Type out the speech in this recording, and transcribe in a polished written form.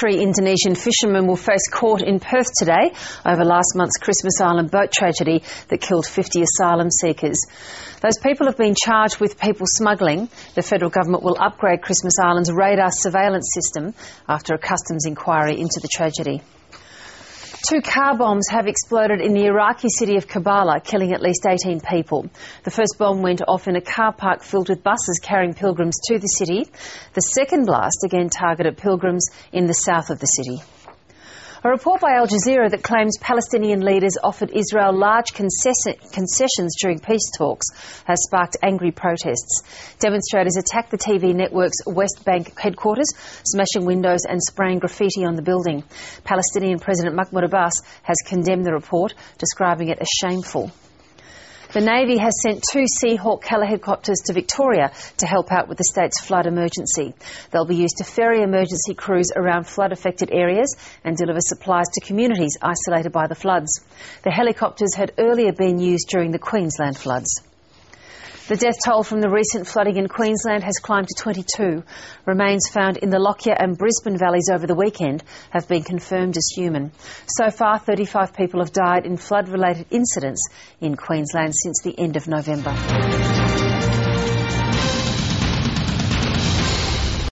Three Indonesian fishermen will face court in Perth today over last month's Christmas Island boat tragedy that killed 50 asylum seekers. Those people have been charged with people smuggling. The federal government will upgrade Christmas Island's radar surveillance system after a customs inquiry into the tragedy. 2 car bombs have exploded in the Iraqi city of Karbala, killing at least 18 people. The first bomb went off in a car park filled with buses carrying pilgrims to the city. The second blast again targeted pilgrims in the south of the city. A report by Al Jazeera that claims Palestinian leaders offered Israel large concessions during peace talks has sparked angry protests. Demonstrators attacked the TV network's West Bank headquarters, smashing windows and spraying graffiti on the building. Palestinian President Mahmoud Abbas has condemned the report, describing it as shameful. The Navy has sent 2 Seahawk helicopters to Victoria to help out with the state's flood emergency. They'll be used to ferry emergency crews around flood-affected areas and deliver supplies to communities isolated by the floods. The helicopters had earlier been used during the Queensland floods. The death toll from the recent flooding in Queensland has climbed to 22. Remains found in the Lockyer and Brisbane valleys over the weekend have been confirmed as human. So far, 35 people have died in flood-related incidents in Queensland since the end of November.